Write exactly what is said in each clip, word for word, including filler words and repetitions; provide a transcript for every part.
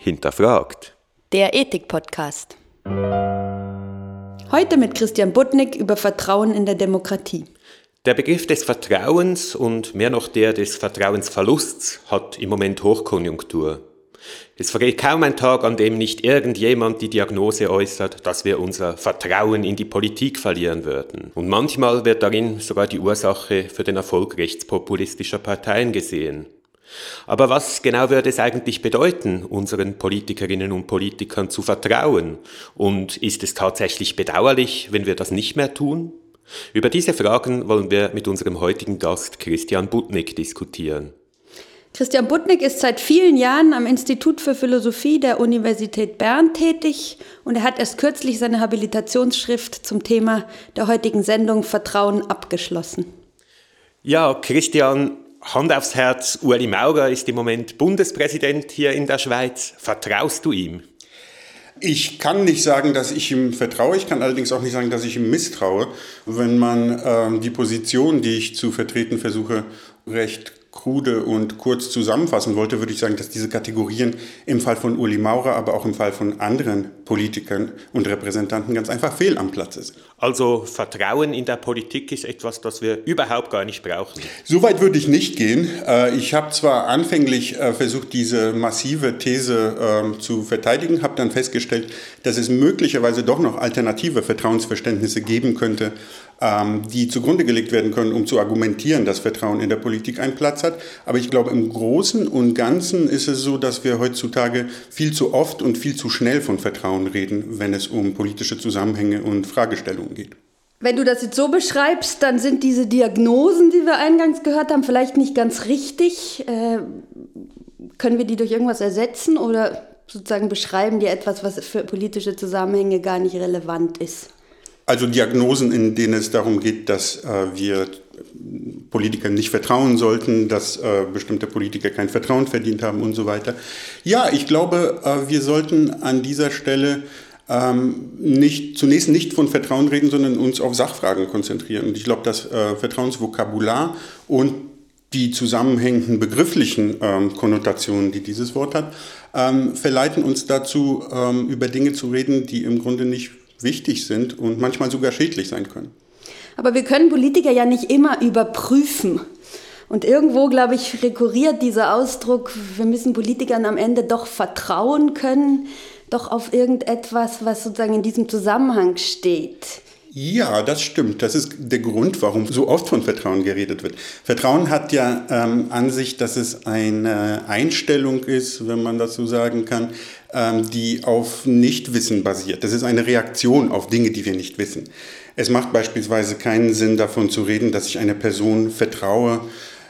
hinterfragt. Der Ethik-Podcast. Heute mit Christian Budnik über Vertrauen in der Demokratie. Der Begriff des Vertrauens und mehr noch der des Vertrauensverlusts hat im Moment Hochkonjunktur. Es vergeht kaum ein Tag, an dem nicht irgendjemand die Diagnose äußert, dass wir unser Vertrauen in die Politik verlieren würden. Und manchmal wird darin sogar die Ursache für den Erfolg rechtspopulistischer Parteien gesehen. Aber was genau würde es eigentlich bedeuten, unseren Politikerinnen und Politikern zu vertrauen? Und ist es tatsächlich bedauerlich, wenn wir das nicht mehr tun? Über diese Fragen wollen wir mit unserem heutigen Gast Christian Budnik diskutieren. Christian Budnik ist seit vielen Jahren am Institut für Philosophie der Universität Bern tätig und er hat erst kürzlich seine Habilitationsschrift zum Thema der heutigen Sendung Vertrauen abgeschlossen. Ja, Christian, Hand aufs Herz, Ueli Maurer ist im Moment Bundespräsident hier in der Schweiz. Vertraust du ihm? Ich kann nicht sagen, dass ich ihm vertraue. Ich kann allerdings auch nicht sagen, dass ich ihm misstraue. Wenn man äh, die Position, die ich zu vertreten versuche, recht krude und kurz zusammenfassen wollte, würde ich sagen, dass diese Kategorien im Fall von Ueli Maurer, aber auch im Fall von anderen Politikern und Repräsentanten ganz einfach fehl am Platze sind. Also Vertrauen in der Politik ist etwas, das wir überhaupt gar nicht brauchen. So weit würde ich nicht gehen. Ich habe zwar anfänglich versucht, diese massive These zu verteidigen, habe dann festgestellt, dass es möglicherweise doch noch alternative Vertrauensverständnisse geben könnte, die zugrunde gelegt werden können, um zu argumentieren, dass Vertrauen in der Politik einen Platz hat. Aber ich glaube, im Großen und Ganzen ist es so, dass wir heutzutage viel zu oft und viel zu schnell von Vertrauen reden, wenn es um politische Zusammenhänge und Fragestellungen geht. Wenn du das jetzt so beschreibst, dann sind diese Diagnosen, die wir eingangs gehört haben, vielleicht nicht ganz richtig. Äh, können wir die durch irgendwas ersetzen oder sozusagen beschreiben die etwas, was für politische Zusammenhänge gar nicht relevant ist? Also Diagnosen, in denen es darum geht, dass äh, wir Politikern nicht vertrauen sollten, dass äh, bestimmte Politiker kein Vertrauen verdient haben und so weiter. Ja, ich glaube, äh, wir sollten an dieser Stelle ähm, nicht, zunächst nicht von Vertrauen reden, sondern uns auf Sachfragen konzentrieren. Und ich glaube, das äh, Vertrauensvokabular und die zusammenhängenden begrifflichen ähm, Konnotationen, die dieses Wort hat, ähm, verleiten uns dazu, ähm, über Dinge zu reden, die im Grunde nicht wichtig sind und manchmal sogar schädlich sein können. Aber wir können Politiker ja nicht immer überprüfen. Und irgendwo, glaube ich, rekurriert dieser Ausdruck, wir müssen Politikern am Ende doch vertrauen können, doch auf irgendetwas, was sozusagen in diesem Zusammenhang steht. Ja, das stimmt. Das ist der Grund, warum so oft von Vertrauen geredet wird. Vertrauen hat ja ähm, an sich, dass es eine Einstellung ist, wenn man das so sagen kann, ähm, die auf Nichtwissen basiert. Das ist eine Reaktion auf Dinge, die wir nicht wissen. Es macht beispielsweise keinen Sinn, davon zu reden, dass ich einer Person vertraue,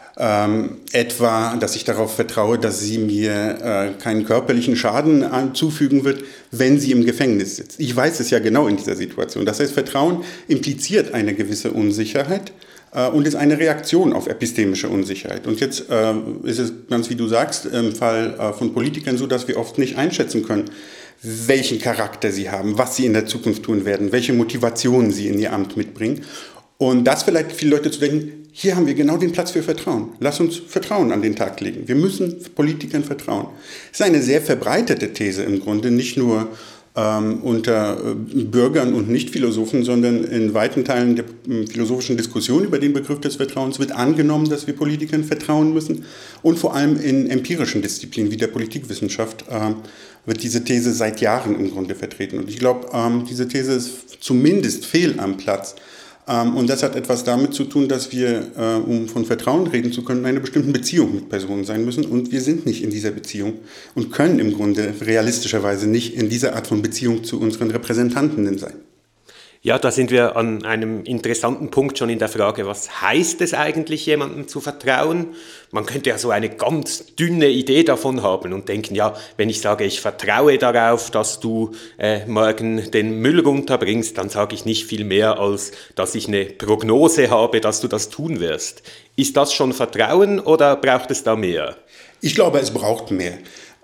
Ähm, etwa, dass ich darauf vertraue, dass sie mir äh, keinen körperlichen Schaden zufügen wird, wenn sie im Gefängnis sitzt. Ich weiß es ja genau in dieser Situation. Das heißt, Vertrauen impliziert eine gewisse Unsicherheit äh, und ist eine Reaktion auf epistemische Unsicherheit. Und jetzt äh, ist es, ganz wie du sagst, im Fall äh, von Politikern so, dass wir oft nicht einschätzen können, welchen Charakter sie haben, was sie in der Zukunft tun werden, welche Motivationen sie in ihr Amt mitbringen. Und das vielleicht viele Leute zu denken, hier haben wir genau den Platz für Vertrauen. Lass uns Vertrauen an den Tag legen. Wir müssen Politikern vertrauen. Das ist eine sehr verbreitete These im Grunde, nicht nur ähm, unter äh, Bürgern und Nichtphilosophen, sondern in weiten Teilen der äh, philosophischen Diskussion über den Begriff des Vertrauens wird angenommen, dass wir Politikern vertrauen müssen. Und vor allem in empirischen Disziplinen wie der Politikwissenschaft äh, wird diese These seit Jahren im Grunde vertreten. Und ich glaube, ähm, diese These ist zumindest fehl am Platz. Und das hat etwas damit zu tun, dass wir, um von Vertrauen reden zu können, in einer bestimmten Beziehung mit Personen sein müssen. Und wir sind nicht in dieser Beziehung und können im Grunde realistischerweise nicht in dieser Art von Beziehung zu unseren Repräsentanten sein. Ja, da sind wir an einem interessanten Punkt schon in der Frage, was heißt es eigentlich, jemandem zu vertrauen? Man könnte ja so eine ganz dünne Idee davon haben und denken, ja, wenn ich sage, ich vertraue darauf, dass du äh, morgen den Müll runterbringst, dann sage ich nicht viel mehr, als dass ich eine Prognose habe, dass du das tun wirst. Ist das schon Vertrauen oder braucht es da mehr? Ich glaube, es braucht mehr.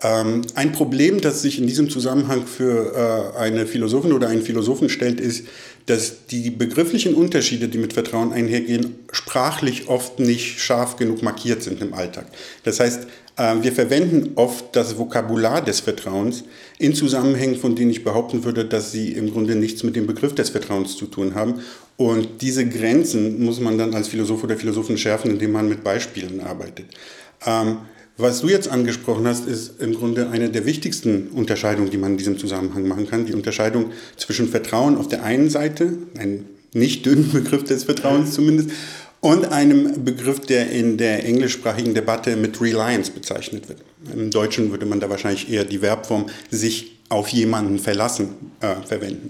Ein Problem, das sich in diesem Zusammenhang für eine Philosophin oder einen Philosophen stellt, ist, dass die begrifflichen Unterschiede, die mit Vertrauen einhergehen, sprachlich oft nicht scharf genug markiert sind im Alltag. Das heißt, Wir verwenden oft das Vokabular des Vertrauens in Zusammenhängen, von denen ich behaupten würde, dass sie im Grunde nichts mit dem Begriff des Vertrauens zu tun haben. Und diese Grenzen muss man dann als Philosoph oder Philosophin schärfen, indem man mit Beispielen arbeitet. Ähm, was du jetzt angesprochen hast, ist im Grunde eine der wichtigsten Unterscheidungen, die man in diesem Zusammenhang machen kann. Die Unterscheidung zwischen Vertrauen auf der einen Seite, ein nicht dünnen Begriff des Vertrauens zumindest, und einem Begriff, der in der englischsprachigen Debatte mit Reliance bezeichnet wird. Im Deutschen würde man da wahrscheinlich eher die Verbform sich auf jemanden verlassen äh, verwenden.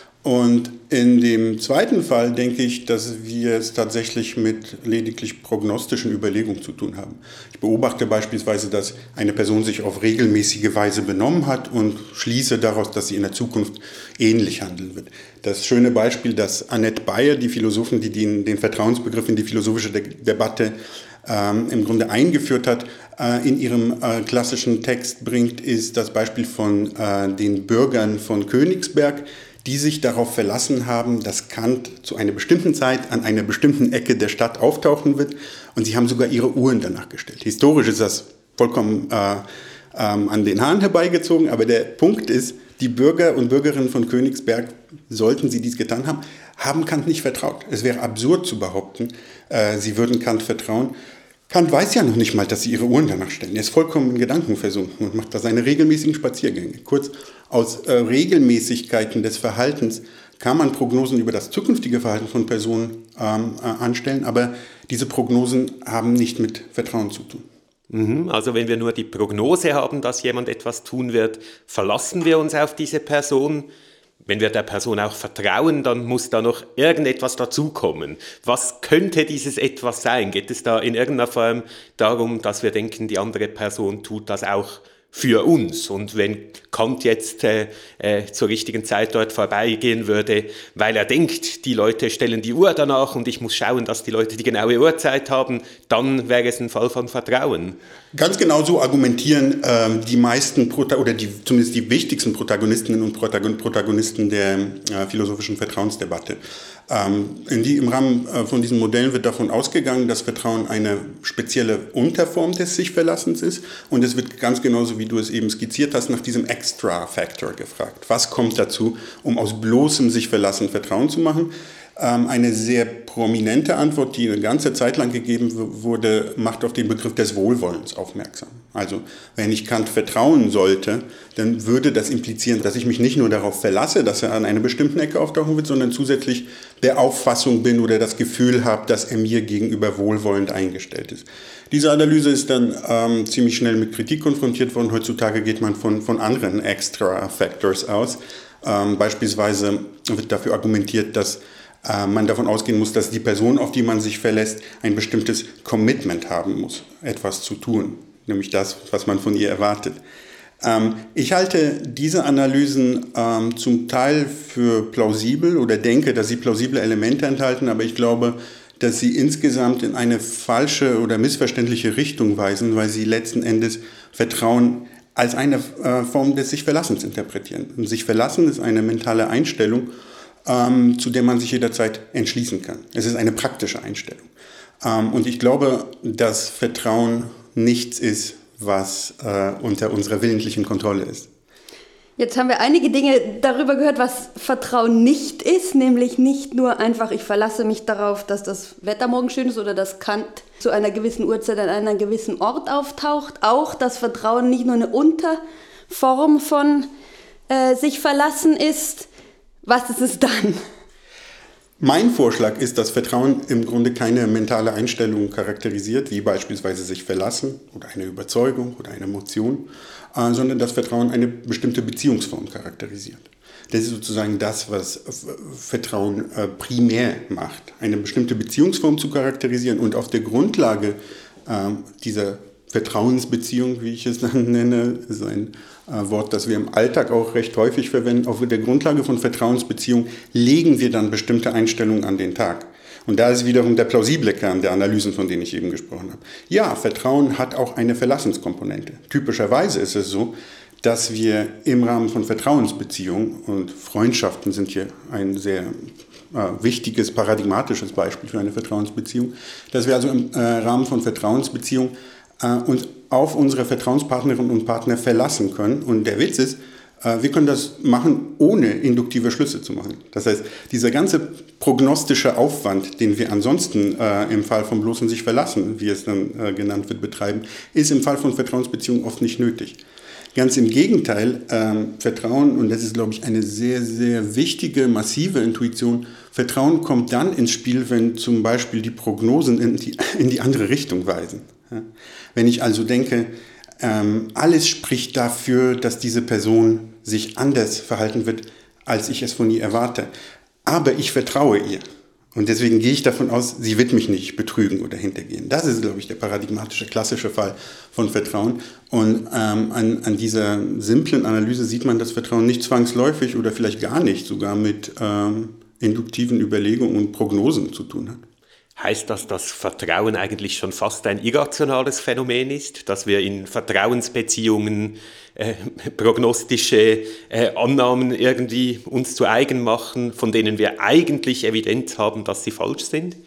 Und in dem zweiten Fall denke ich, dass wir es tatsächlich mit lediglich prognostischen Überlegungen zu tun haben. Ich beobachte beispielsweise, dass eine Person sich auf regelmäßige Weise benommen hat und schließe daraus, dass sie in der Zukunft ähnlich handeln wird. Das schöne Beispiel, das Annette Bayer, die Philosophin, die den, den Vertrauensbegriff in die philosophische De- Debatte ähm, im Grunde eingeführt hat, äh, in ihrem äh, klassischen Text bringt, ist das Beispiel von äh, den Bürgern von Königsberg, die sich darauf verlassen haben, dass Kant zu einer bestimmten Zeit an einer bestimmten Ecke der Stadt auftauchen wird. Und sie haben sogar ihre Uhren danach gestellt. Historisch ist das vollkommen äh, ähm, an den Haaren herbeigezogen. Aber der Punkt ist, die Bürger und Bürgerinnen von Königsberg, sollten sie dies getan haben, haben Kant nicht vertraut. Es wäre absurd zu behaupten, äh, sie würden Kant vertrauen. Kant weiß ja noch nicht mal, dass sie ihre Uhren danach stellen. Er ist vollkommen in Gedanken versunken und macht da seine regelmäßigen Spaziergänge. Kurz, aus äh, Regelmäßigkeiten des Verhaltens kann man Prognosen über das zukünftige Verhalten von Personen ähm, äh, anstellen, aber diese Prognosen haben nicht mit Vertrauen zu tun. Mhm, also wenn wir nur die Prognose haben, dass jemand etwas tun wird, verlassen wir uns auf diese Person. Wenn wir der Person auch vertrauen, dann muss da noch irgendetwas dazukommen. Was könnte dieses Etwas sein? Geht es da in irgendeiner Form darum, dass wir denken, die andere Person tut das auch für uns? Und wenn Kant jetzt äh, äh, zur richtigen Zeit dort vorbeigehen würde, weil er denkt, die Leute stellen die Uhr danach und ich muss schauen, dass die Leute die genaue Uhrzeit haben, dann wäre es ein Fall von Vertrauen. Ganz genau so argumentieren äh, die meisten, Prota- oder die, zumindest die wichtigsten Protagonistinnen und Protagon- Protagonisten der äh, philosophischen Vertrauensdebatte. Ähm, in die, Im Rahmen äh, von diesen Modellen wird davon ausgegangen, dass Vertrauen eine spezielle Unterform des Sich-Verlassens ist. Und es wird ganz genauso, wie du es eben skizziert hast, nach diesem Extra-Factor gefragt. Was kommt dazu, um aus bloßem Sich-Verlassen Vertrauen zu machen? Ähm, eine sehr prominente Antwort, die eine ganze Zeit lang gegeben w- wurde, macht auf den Begriff des Wohlwollens aufmerksam. Also, wenn ich Kant vertrauen sollte, dann würde das implizieren, dass ich mich nicht nur darauf verlasse, dass er an einer bestimmten Ecke auftauchen wird, sondern zusätzlich der Auffassung bin oder das Gefühl habe, dass er mir gegenüber wohlwollend eingestellt ist. Diese Analyse ist dann ähm, ziemlich schnell mit Kritik konfrontiert worden. Heutzutage geht man von, von anderen Extra Factors aus. Ähm, beispielsweise wird dafür argumentiert, dass äh, man davon ausgehen muss, dass die Person, auf die man sich verlässt, ein bestimmtes Commitment haben muss, etwas zu tun, nämlich das, was man von ihr erwartet. Ähm, ich halte diese Analysen ähm, zum Teil für plausibel oder denke, dass sie plausible Elemente enthalten, aber ich glaube, dass sie insgesamt in eine falsche oder missverständliche Richtung weisen, weil sie letzten Endes Vertrauen als eine äh, Form des Sich-Verlassens interpretieren. Und Sich-Verlassen ist eine mentale Einstellung, ähm, zu der man sich jederzeit entschließen kann. Es ist eine praktische Einstellung. Ähm, und ich glaube, dass Vertrauen nichts ist, was äh, unter unserer willentlichen Kontrolle ist. Jetzt haben wir einige Dinge darüber gehört, was Vertrauen nicht ist, nämlich nicht nur einfach, ich verlasse mich darauf, dass das Wetter morgen schön ist oder dass Kant zu einer gewissen Uhrzeit an einem gewissen Ort auftaucht. Auch, dass Vertrauen nicht nur eine Unterform von äh, sich verlassen ist. Was ist es dann? Mein Vorschlag ist, dass Vertrauen im Grunde keine mentale Einstellung charakterisiert, wie beispielsweise sich verlassen oder eine Überzeugung oder eine Emotion, äh, sondern dass Vertrauen eine bestimmte Beziehungsform charakterisiert. Das ist sozusagen das, was Vertrauen äh, primär macht, eine bestimmte Beziehungsform zu charakterisieren und auf der Grundlage äh, dieser Vertrauensbeziehung, wie ich es dann nenne, ist ein äh, Wort, das wir im Alltag auch recht häufig verwenden. Auf der Grundlage von Vertrauensbeziehung legen wir dann bestimmte Einstellungen an den Tag. Und da ist wiederum der plausible Kern der Analysen, von denen ich eben gesprochen habe. Ja, Vertrauen hat auch eine Verlassenskomponente. Typischerweise ist es so, dass wir im Rahmen von Vertrauensbeziehungen, und Freundschaften sind hier ein sehr äh, wichtiges, paradigmatisches Beispiel für eine Vertrauensbeziehung, dass wir also im äh, Rahmen von Vertrauensbeziehungen äh, uns auf unsere Vertrauenspartnerinnen und Partner verlassen können. Und der Witz ist, äh, wir können das machen, ohne induktive Schlüsse zu machen. Das heißt, dieser ganze prognostische Aufwand, den wir ansonsten äh, im Fall von bloßen sich verlassen, wie es dann äh, genannt wird, betreiben, ist im Fall von Vertrauensbeziehungen oft nicht nötig. Ganz im Gegenteil, ähm, Vertrauen, und das ist, glaube ich, eine sehr, sehr wichtige, massive Intuition, Vertrauen kommt dann ins Spiel, wenn zum Beispiel die Prognosen in die, in die andere Richtung weisen. Ja? Wenn ich also denke, ähm, alles spricht dafür, dass diese Person sich anders verhalten wird, als ich es von ihr erwarte. Aber ich vertraue ihr. Und deswegen gehe ich davon aus, sie wird mich nicht betrügen oder hintergehen. Das ist, glaube ich, der paradigmatische, klassische Fall von Vertrauen. Und ähm, an, an dieser simplen Analyse sieht man, dass Vertrauen nicht zwangsläufig oder vielleicht gar nicht sogar mit ähm, induktiven Überlegungen und Prognosen zu tun hat. Heißt das, dass Vertrauen eigentlich schon fast ein irrationales Phänomen ist, dass wir in Vertrauensbeziehungen äh, prognostische äh, Annahmen irgendwie uns zu eigen machen, von denen wir eigentlich Evidenz haben, dass sie falsch sind?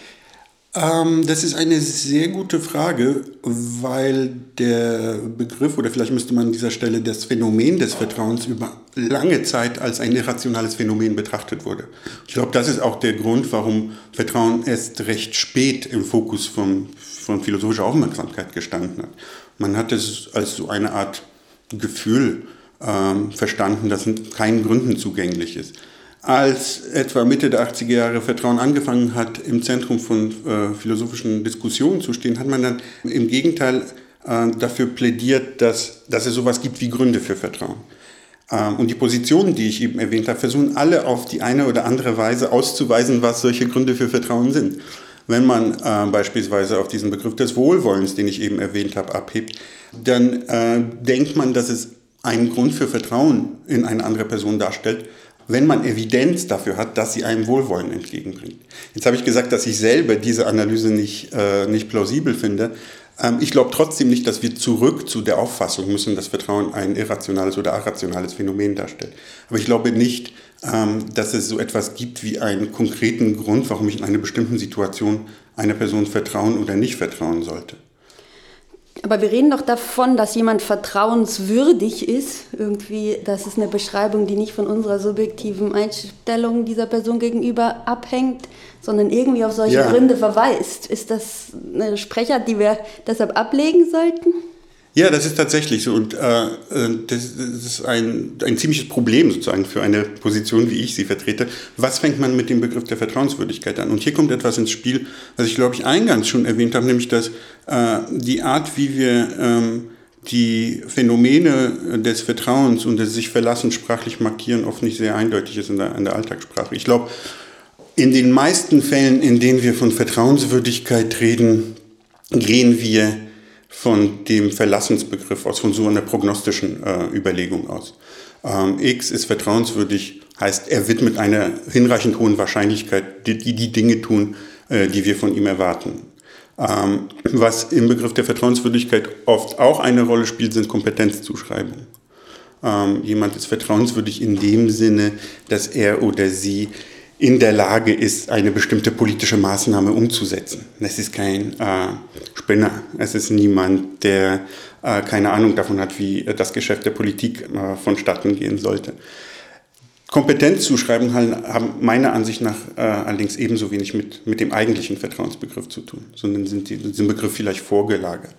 Ähm, das ist eine sehr gute Frage, weil der Begriff, oder vielleicht müsste man an dieser Stelle das Phänomen des Vertrauens über lange Zeit als ein irrationales Phänomen betrachtet wurde. Ich glaube, das ist auch der Grund, warum Vertrauen erst recht spät im Fokus von, von philosophischer Aufmerksamkeit gestanden hat. Man hat es als so eine Art Gefühl ähm, verstanden, das keinen Gründen zugänglich ist. Als etwa Mitte der achtziger Jahre Vertrauen angefangen hat, im Zentrum von äh, philosophischen Diskussionen zu stehen, hat man dann im Gegenteil äh, dafür plädiert, dass, dass es sowas gibt wie Gründe für Vertrauen. Ähm, und die Positionen, die ich eben erwähnt habe, versuchen alle auf die eine oder andere Weise auszuweisen, was solche Gründe für Vertrauen sind. Wenn man äh, beispielsweise auf diesen Begriff des Wohlwollens, den ich eben erwähnt habe, abhebt, dann äh, denkt man, dass es einen Grund für Vertrauen in eine andere Person darstellt, wenn man Evidenz dafür hat, dass sie einem Wohlwollen entgegenbringt. Jetzt habe ich gesagt, dass ich selber diese Analyse nicht, äh, nicht plausibel finde. Ähm, ich glaube trotzdem nicht, dass wir zurück zu der Auffassung müssen, dass Vertrauen ein irrationales oder irrationales Phänomen darstellt. Aber ich glaube nicht, ähm, dass es so etwas gibt wie einen konkreten Grund, warum ich in einer bestimmten Situation einer Person vertrauen oder nicht vertrauen sollte. Aber wir reden doch davon, dass jemand vertrauenswürdig ist. Irgendwie, das ist eine Beschreibung, die nicht von unserer subjektiven Einstellung dieser Person gegenüber abhängt, sondern irgendwie auf solche ja. Gründe verweist. Ist das eine Sprechart, die wir deshalb ablegen sollten? Ja, das ist tatsächlich so. Und äh, das, das ist ein, ein ziemliches Problem sozusagen für eine Position, wie ich sie vertrete. Was fängt man mit dem Begriff der Vertrauenswürdigkeit an? Und hier kommt etwas ins Spiel, was ich, glaube ich, eingangs schon erwähnt habe, nämlich, dass äh, die Art, wie wir ähm, die Phänomene des Vertrauens und des sich Verlassens sprachlich markieren, oft nicht sehr eindeutig ist in der, in der Alltagssprache. Ich glaube, in den meisten Fällen, in denen wir von Vertrauenswürdigkeit reden, gehen wir von dem Verlassensbegriff aus, von so einer prognostischen äh, Überlegung aus. Ähm, X ist vertrauenswürdig, heißt, er wird mit einer hinreichend hohen Wahrscheinlichkeit die, die, die Dinge tun, äh, die wir von ihm erwarten. Ähm, was im Begriff der Vertrauenswürdigkeit oft auch eine Rolle spielt, sind Kompetenzzuschreibungen. Ähm, jemand ist vertrauenswürdig in dem Sinne, dass er oder sie in der Lage ist, eine bestimmte politische Maßnahme umzusetzen. Es ist kein äh, Spinner, es ist niemand, der äh, keine Ahnung davon hat, wie das Geschäft der Politik äh, vonstatten gehen sollte. Kompetenzzuschreibungen haben meiner Ansicht nach äh, allerdings ebenso wenig mit, mit dem eigentlichen Vertrauensbegriff zu tun, sondern sind die, diesem Begriff vielleicht vorgelagert.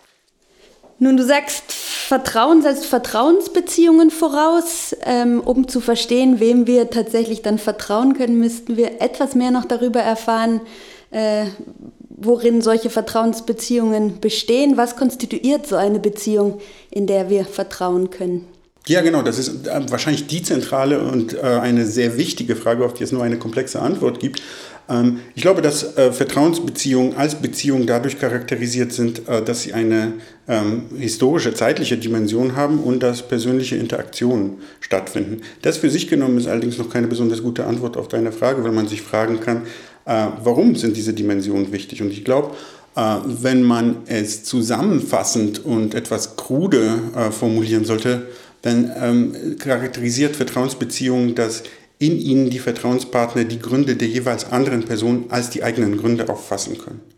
Nun, du sagst, Vertrauen setzt Vertrauensbeziehungen voraus. Ähm, um zu verstehen, wem wir tatsächlich dann vertrauen können, müssten wir etwas mehr noch darüber erfahren, äh, worin solche Vertrauensbeziehungen bestehen. Was konstituiert so eine Beziehung, in der wir vertrauen können? Ja, genau, das ist wahrscheinlich die zentrale und äh, eine sehr wichtige Frage, auf die es nur eine komplexe Antwort gibt. Ähm, ich glaube, dass äh, Vertrauensbeziehungen als Beziehungen dadurch charakterisiert sind, äh, dass sie eine ähm, historische, zeitliche Dimension haben und dass persönliche Interaktionen stattfinden. Das für sich genommen ist allerdings noch keine besonders gute Antwort auf deine Frage, weil man sich fragen kann, äh, warum sind diese Dimensionen wichtig? Und ich glaube, äh, wenn man es zusammenfassend und etwas krude äh, formulieren sollte, dann ähm, charakterisiert Vertrauensbeziehungen, dass in ihnen die Vertrauenspartner die Gründe der jeweils anderen Person als die eigenen Gründe auffassen können.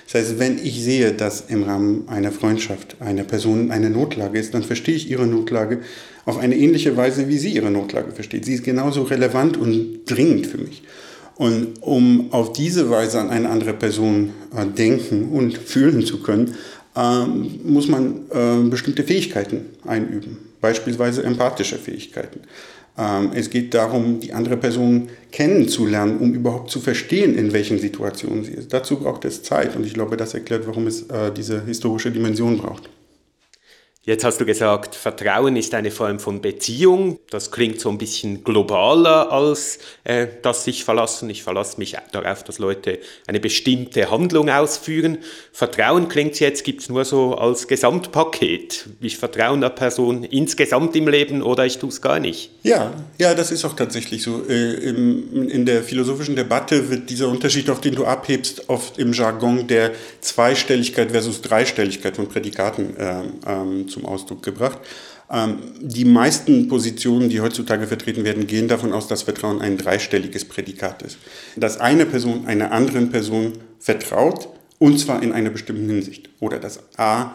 Das heißt, wenn ich sehe, dass im Rahmen einer Freundschaft eine Person eine Notlage ist, dann verstehe ich ihre Notlage auf eine ähnliche Weise, wie sie ihre Notlage versteht. Sie ist genauso relevant und dringend für mich. Und um auf diese Weise an eine andere Person äh, denken und fühlen zu können, äh, muss man äh, bestimmte Fähigkeiten einüben, beispielsweise empathische Fähigkeiten. Es geht darum, die andere Person kennenzulernen, um überhaupt zu verstehen, in welchen Situationen sie ist. Dazu braucht es Zeit und ich glaube, das erklärt, warum es äh, diese historische Dimension braucht. Jetzt hast du gesagt, Vertrauen ist eine Form von Beziehung. Das klingt so ein bisschen globaler als äh, das sich verlassen. Ich verlasse mich darauf, dass Leute eine bestimmte Handlung ausführen. Vertrauen klingt jetzt, gibt es nur so als Gesamtpaket. Ich vertraue einer Person insgesamt im Leben oder ich tue es gar nicht. Ja, ja, das ist auch tatsächlich so. Äh, im, in der philosophischen Debatte wird dieser Unterschied, auf den du abhebst, oft im Jargon der Zweistelligkeit versus Dreistelligkeit von Prädikaten äh, ähm, zum Ausdruck gebracht. Ähm, die meisten Positionen, die heutzutage vertreten werden, gehen davon aus, dass Vertrauen ein dreistelliges Prädikat ist. Dass eine Person einer anderen Person vertraut, und zwar in einer bestimmten Hinsicht. Oder dass A,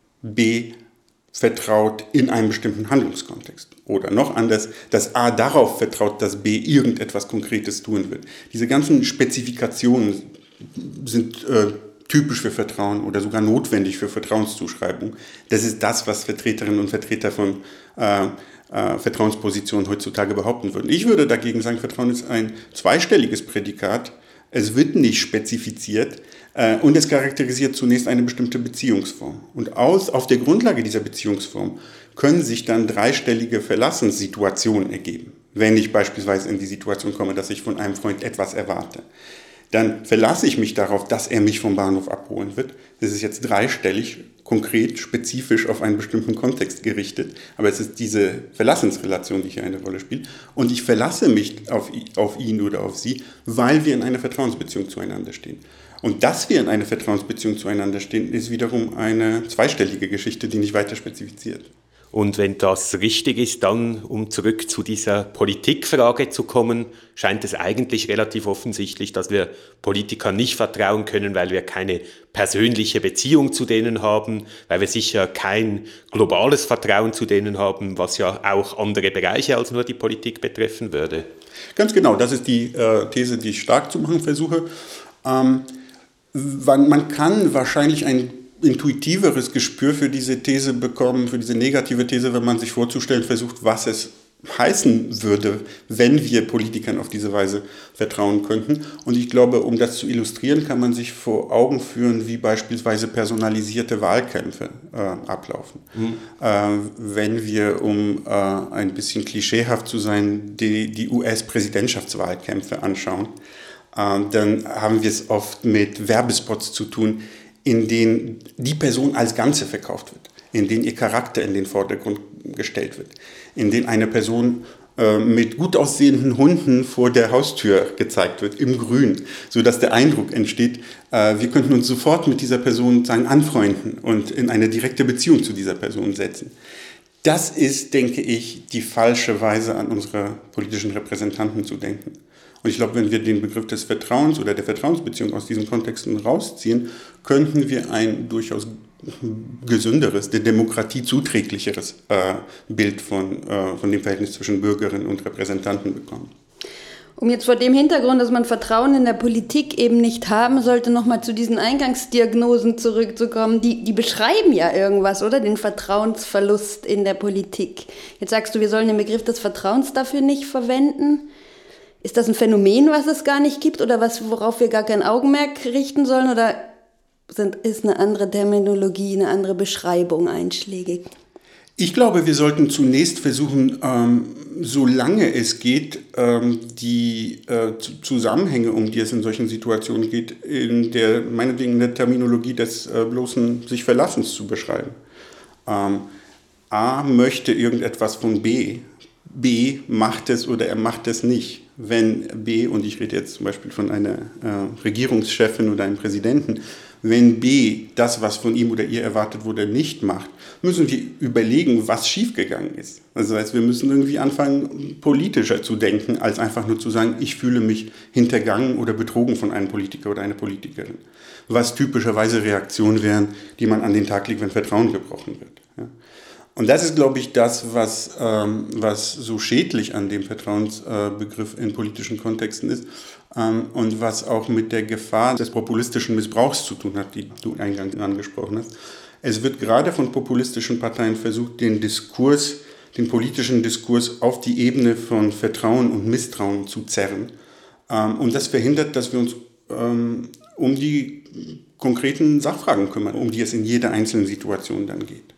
B vertraut in einem bestimmten Handlungskontext. Oder noch anders, dass A darauf vertraut, dass B irgendetwas Konkretes tun wird. Diese ganzen Spezifikationen sind äh, typisch für Vertrauen oder sogar notwendig für Vertrauenszuschreibung. Das ist das, was Vertreterinnen und Vertreter von äh, äh, Vertrauenspositionen heutzutage behaupten würden. Ich würde dagegen sagen, Vertrauen ist ein zweistelliges Prädikat. Es wird nicht spezifiziert äh, und es charakterisiert zunächst eine bestimmte Beziehungsform. Und aus, auf der Grundlage dieser Beziehungsform können sich dann dreistellige Verlassenssituationen ergeben. Wenn ich beispielsweise in die Situation komme, dass ich von einem Freund etwas erwarte, dann verlasse ich mich darauf, dass er mich vom Bahnhof abholen wird. Das ist jetzt dreistellig, konkret, spezifisch auf einen bestimmten Kontext gerichtet. Aber es ist diese Verlassensrelation, die hier eine Rolle spielt. Und ich verlasse mich auf, auf ihn oder auf sie, weil wir in einer Vertrauensbeziehung zueinander stehen. Und dass wir in einer Vertrauensbeziehung zueinander stehen, ist wiederum eine zweistellige Geschichte, die nicht weiter spezifiziert. Und wenn das richtig ist, dann, um zurück zu dieser Politikfrage zu kommen, scheint es eigentlich relativ offensichtlich, dass wir Politikern nicht vertrauen können, weil wir keine persönliche Beziehung zu denen haben, weil wir sicher kein globales Vertrauen zu denen haben, was ja auch andere Bereiche als nur die Politik betreffen würde. Ganz genau, das ist die äh, These, die ich stark zu machen versuche. Ähm, man, man kann wahrscheinlich ein intuitiveres Gespür für diese These bekommen, für diese negative These, wenn man sich vorzustellen versucht, was es heißen würde, wenn wir Politikern auf diese Weise vertrauen könnten. Und ich glaube, um das zu illustrieren, kann man sich vor Augen führen, wie beispielsweise personalisierte Wahlkämpfe äh, ablaufen. Mhm. Äh, wenn wir, um äh, ein bisschen klischeehaft zu sein, die, die U S-Präsidentschaftswahlkämpfe anschauen, äh, dann haben wir es oft mit Werbespots zu tun, in denen die Person als Ganze verkauft wird, in denen ihr Charakter in den Vordergrund gestellt wird, in denen eine Person äh, mit gut aussehenden Hunden vor der Haustür gezeigt wird, im Grün, sodass der Eindruck entsteht, äh, wir könnten uns sofort mit dieser Person sagen, anfreunden und in eine direkte Beziehung zu dieser Person setzen. Das ist, denke ich, die falsche Weise, an unsere politischen Repräsentanten zu denken. Und ich glaube, wenn wir den Begriff des Vertrauens oder der Vertrauensbeziehung aus diesen Kontexten rausziehen, könnten wir ein durchaus gesünderes, der Demokratie zuträglicheres äh, Bild von, äh, von dem Verhältnis zwischen Bürgerinnen und Repräsentanten bekommen. Um jetzt vor dem Hintergrund, dass man Vertrauen in der Politik eben nicht haben sollte, nochmal zu diesen Eingangsdiagnosen zurückzukommen, die, die beschreiben ja irgendwas, oder? Den Vertrauensverlust in der Politik. Jetzt sagst du, wir sollen den Begriff des Vertrauens dafür nicht verwenden. Ist das ein Phänomen, was es gar nicht gibt oder was, worauf wir gar kein Augenmerk richten sollen? Oder sind, ist eine andere Terminologie, eine andere Beschreibung einschlägig? Ich glaube, wir sollten zunächst versuchen, ähm, solange es geht, ähm, die äh, Zusammenhänge, um die es in solchen Situationen geht, in der, meinetwegen in der Terminologie des äh, bloßen sich Verlassens zu beschreiben. Ähm, A möchte irgendetwas von B. B macht es oder er macht es nicht. Wenn B, und ich rede jetzt zum Beispiel von einer äh, Regierungschefin oder einem Präsidenten, Wenn B das, was von ihm oder ihr erwartet wurde, nicht macht, müssen wir überlegen, was schiefgegangen ist. Also das heißt, wir müssen irgendwie anfangen, politischer zu denken, als einfach nur zu sagen, ich fühle mich hintergangen oder betrogen von einem Politiker oder einer Politikerin. Was typischerweise Reaktionen wären, die man an den Tag legt, wenn Vertrauen gebrochen wird. Ja. Und das ist, glaube ich, das, was, ähm, was so schädlich an dem Vertrauensbegriff äh, in politischen Kontexten ist ähm, und was auch mit der Gefahr des populistischen Missbrauchs zu tun hat, die du eingangs angesprochen hast. Es wird gerade von populistischen Parteien versucht, den Diskurs, den politischen Diskurs auf die Ebene von Vertrauen und Misstrauen zu zerren. Ähm, und das verhindert, dass wir uns ähm, um die konkreten Sachfragen kümmern, um die es in jeder einzelnen Situation dann geht.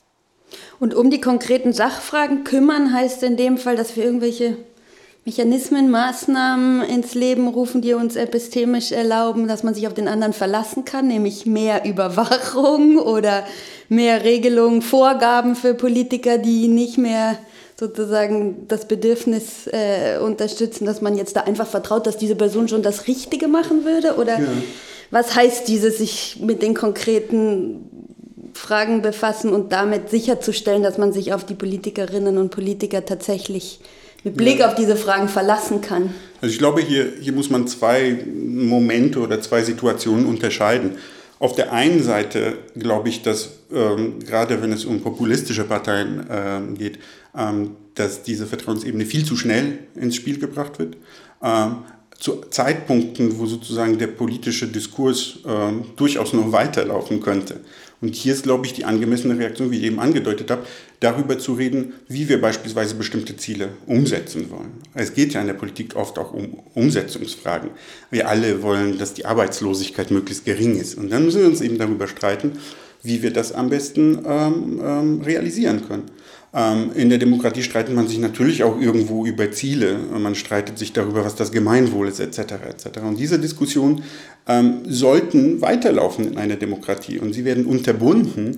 Und um die konkreten Sachfragen kümmern, heißt in dem Fall, dass wir irgendwelche Mechanismen, Maßnahmen ins Leben rufen, die uns epistemisch erlauben, dass man sich auf den anderen verlassen kann, nämlich mehr Überwachung oder mehr Regelungen, Vorgaben für Politiker, die nicht mehr sozusagen das Bedürfnis äh, unterstützen, dass man jetzt da einfach vertraut, dass diese Person schon das Richtige machen würde? Oder ja. Was heißt dieses, sich mit den konkreten Fragen befassen und damit sicherzustellen, dass man sich auf die Politikerinnen und Politiker tatsächlich mit Blick ja. auf diese Fragen verlassen kann? Also ich glaube, hier, hier muss man zwei Momente oder zwei Situationen unterscheiden. Auf der einen Seite glaube ich, dass ähm, gerade wenn es um populistische Parteien ähm, geht, ähm, dass diese Vertrauensebene viel zu schnell ins Spiel gebracht wird. Ähm, zu Zeitpunkten, wo sozusagen der politische Diskurs ähm, durchaus noch weiterlaufen könnte. Und hier ist, glaube ich, die angemessene Reaktion, wie ich eben angedeutet habe, darüber zu reden, wie wir beispielsweise bestimmte Ziele umsetzen wollen. Es geht ja in der Politik oft auch um Umsetzungsfragen. Wir alle wollen, dass die Arbeitslosigkeit möglichst gering ist. Und dann müssen wir uns eben darüber streiten, wie wir das am besten ähm, ähm, realisieren können. Ähm, in der Demokratie streitet man sich natürlich auch irgendwo über Ziele. Man streitet sich darüber, was das Gemeinwohl ist, et cetera et cetera. Und diese Diskussionen ähm, sollten weiterlaufen in einer Demokratie. Und sie werden unterbunden,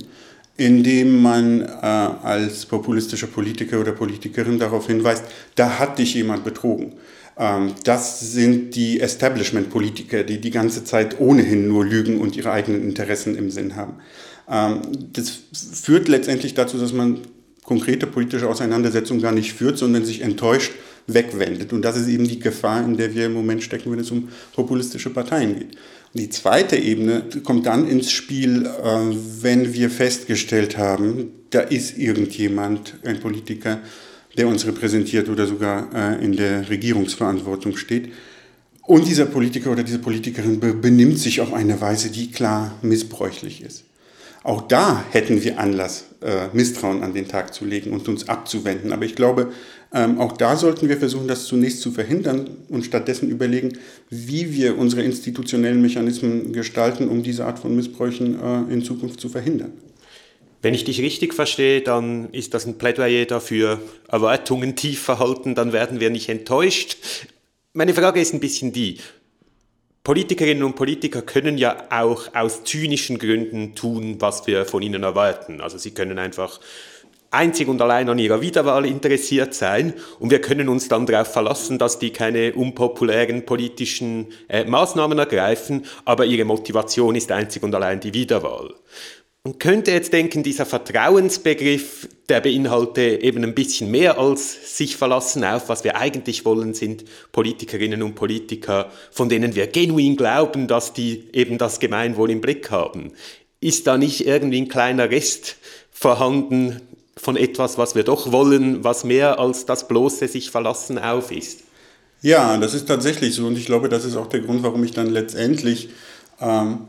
indem man äh, als populistischer Politiker oder Politikerin darauf hinweist, da hat dich jemand betrogen. Ähm, das sind die Establishment-Politiker, die die ganze Zeit ohnehin nur lügen und ihre eigenen Interessen im Sinn haben. Ähm, das führt letztendlich dazu, dass man konkrete politische Auseinandersetzungen gar nicht führt, sondern sich enttäuscht wegwendet. Und das ist eben die Gefahr, in der wir im Moment stecken, wenn es um populistische Parteien geht. Und die zweite Ebene kommt dann ins Spiel, wenn wir festgestellt haben, da ist irgendjemand, ein Politiker, der uns repräsentiert oder sogar in der Regierungsverantwortung steht. Und dieser Politiker oder diese Politikerin benimmt sich auf eine Weise, die klar missbräuchlich ist. Auch da hätten wir Anlass, äh, Misstrauen an den Tag zu legen und uns abzuwenden. Aber ich glaube, ähm, auch da sollten wir versuchen, das zunächst zu verhindern und stattdessen überlegen, wie wir unsere institutionellen Mechanismen gestalten, um diese Art von Missbräuchen äh, in Zukunft zu verhindern. Wenn ich dich richtig verstehe, dann ist das ein Plädoyer dafür, Erwartungen tiefer halten, dann werden wir nicht enttäuscht. Meine Frage ist ein bisschen die: Politikerinnen und Politiker können ja auch aus zynischen Gründen tun, was wir von ihnen erwarten. Also sie können einfach einzig und allein an ihrer Wiederwahl interessiert sein und wir können uns dann darauf verlassen, dass die keine unpopulären politischen äh, Maßnahmen ergreifen, aber ihre Motivation ist einzig und allein die Wiederwahl. Man könnte jetzt denken, dieser Vertrauensbegriff, der beinhaltet eben ein bisschen mehr als sich verlassen auf, was wir eigentlich wollen, sind Politikerinnen und Politiker, von denen wir genuin glauben, dass die eben das Gemeinwohl im Blick haben. Ist da nicht irgendwie ein kleiner Rest vorhanden von etwas, was wir doch wollen, was mehr als das bloße sich verlassen auf ist? Ja, das ist tatsächlich so und ich glaube, das ist auch der Grund, warum ich dann letztendlich ähm,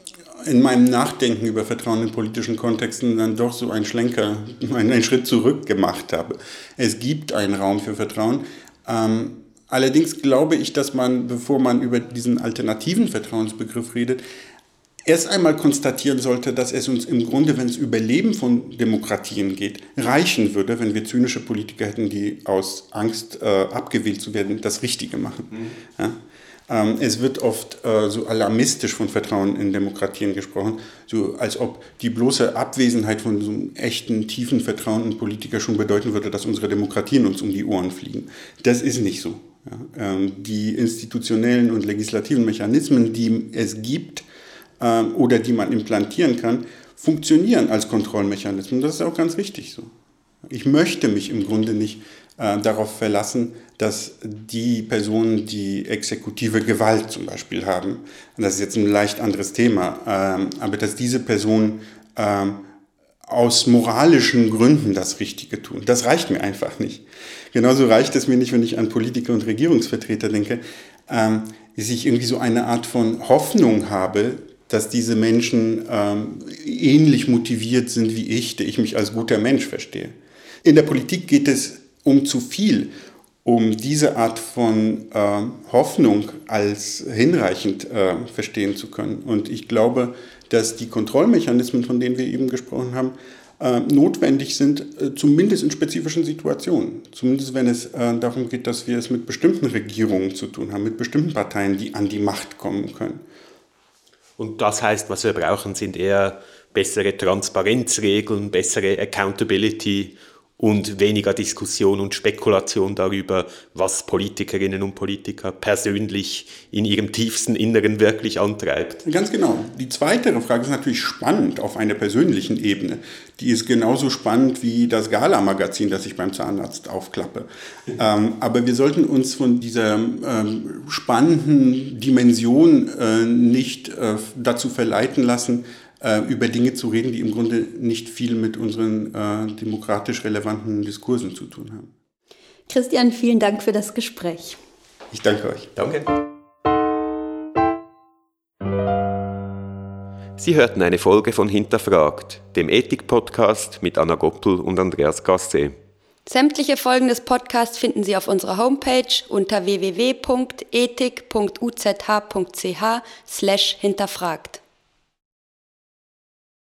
in meinem Nachdenken über Vertrauen in politischen Kontexten dann doch so einen Schlenker, einen Schritt zurück gemacht habe. Es gibt einen Raum für Vertrauen. Ähm, allerdings glaube ich, dass man, bevor man über diesen alternativen Vertrauensbegriff redet, erst einmal konstatieren sollte, dass es uns im Grunde, wenn es über Leben von Demokratien geht, reichen würde, wenn wir zynische Politiker hätten, die aus Angst, äh, abgewählt zu werden, das Richtige machen. Mhm. Ja? Es wird oft äh, so alarmistisch von Vertrauen in Demokratien gesprochen, so als ob die bloße Abwesenheit von so einem echten, tiefen Vertrauen in Politiker schon bedeuten würde, dass unsere Demokratien uns um die Ohren fliegen. Das ist nicht so. Ja. Ähm, die institutionellen und legislativen Mechanismen, die es gibt, ähm, oder die man implantieren kann, funktionieren als Kontrollmechanismen. Das ist auch ganz richtig so. Ich möchte mich im Grunde nicht äh, darauf verlassen, dass die Personen, die exekutive Gewalt zum Beispiel haben, und das ist jetzt ein leicht anderes Thema, ähm, aber dass diese Personen ähm, aus moralischen Gründen das Richtige tun. Das reicht mir einfach nicht. Genauso reicht es mir nicht, wenn ich an Politiker und Regierungsvertreter denke, ähm, dass ich irgendwie so eine Art von Hoffnung habe, dass diese Menschen ähm, ähnlich motiviert sind wie ich, der ich mich als guter Mensch verstehe. In der Politik geht es um zu viel, um diese Art von äh, Hoffnung als hinreichend äh, verstehen zu können. Und ich glaube, dass die Kontrollmechanismen, von denen wir eben gesprochen haben, äh, notwendig sind, äh, zumindest in spezifischen Situationen. Zumindest wenn es äh, darum geht, dass wir es mit bestimmten Regierungen zu tun haben, mit bestimmten Parteien, die an die Macht kommen können. Und das heißt, was wir brauchen, sind eher bessere Transparenzregeln, bessere Accountability und weniger Diskussion und Spekulation darüber, was Politikerinnen und Politiker persönlich in ihrem tiefsten Inneren wirklich antreibt. Ganz genau. Die zweite Frage ist natürlich spannend auf einer persönlichen Ebene. Die ist genauso spannend wie das Gala-Magazin, das ich beim Zahnarzt aufklappe. Ähm, aber wir sollten uns von dieser ähm, spannenden Dimension äh, nicht äh, dazu verleiten lassen, über Dinge zu reden, die im Grunde nicht viel mit unseren äh, demokratisch relevanten Diskursen zu tun haben. Christian, vielen Dank für das Gespräch. Ich danke euch. Danke. Sie hörten eine Folge von Hinterfragt, dem Ethik-Podcast mit Anna Goppel und Andreas Gasset. Sämtliche Folgen des Podcasts finden Sie auf unserer Homepage unter w w w punkt ethik punkt u z h punkt c h slash hinterfragt.